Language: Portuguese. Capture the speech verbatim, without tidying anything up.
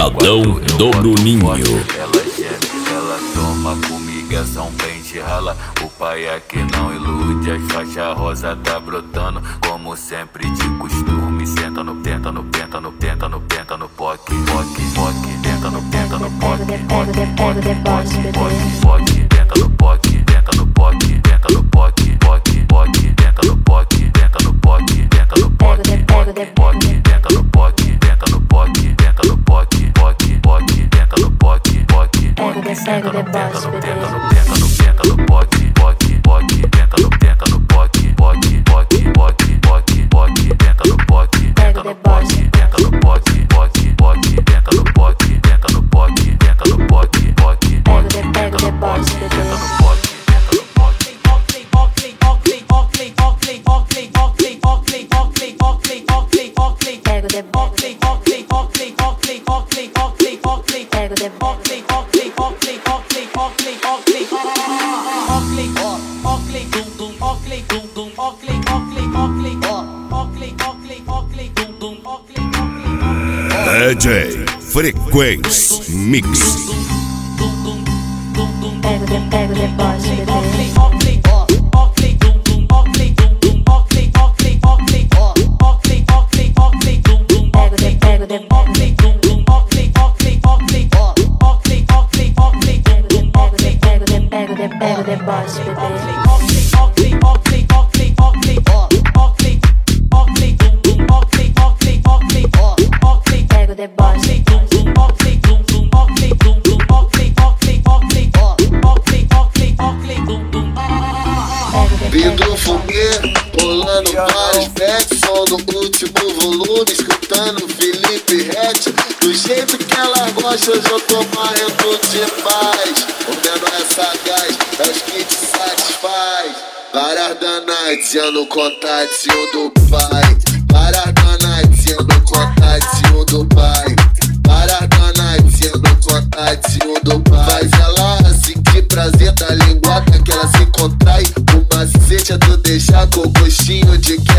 Pancadão do Bruninho. Ela geme, ela toma comigo, essa um pente rala. O pai aqui não ilude, as faixas rosa tá brotando. Como sempre de costume, senta no penta, no penta, no penta, no penta, no poc, poc, poc. Tenta no penta, no poc, poc, poc, poc, poc, poc. Tenta no poc, tenta no poc, tenta no poc, poc, poc. Tenta no poc, tenta no poc, tenta no poc, poc, poc. Tenta no poc, tenta no poc, tenta no poc, poc, poc. Tenta no poc, poc, poc. Tenta no tenta no tenta no tenta no tenta no poc, poc, poc. Tenta no tenta no poc, poc, poc, poc, poc, poc. Tenta no poc, tenta no poc, tenta no poc, poc, poc. Tenta no poc, tenta no poc, tenta no poc, poc, poc. Tenta no poc, tenta no poc. D J Frequência Mix. Pego de pego de boss, bebê. Vindo fumê, rolando vários bets, som no último volume, escutando Felipe Rett. Do jeito que ela gosta, hoje eu tô marrendo demais. O menor é sagaz, é os que te satisfaz. Várias danatinhas no contatinho do pai. Várias danatinhas no contatinho do pai. Várias danatinhas no contatinho do pai. Faz ela sentir prazer da linguada que ela se contrai. O macete é tu deixar com gostinho de que